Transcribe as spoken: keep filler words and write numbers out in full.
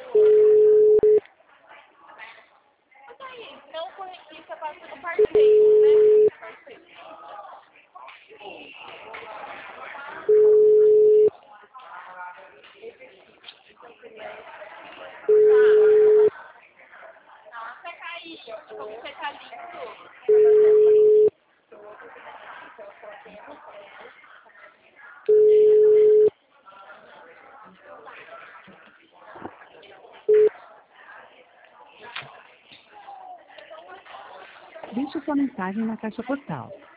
Não correntista passa no parceiro, né? Parceiro. Nossa, caiu. Como você tá lindo. Deixe sua mensagem na caixa postal.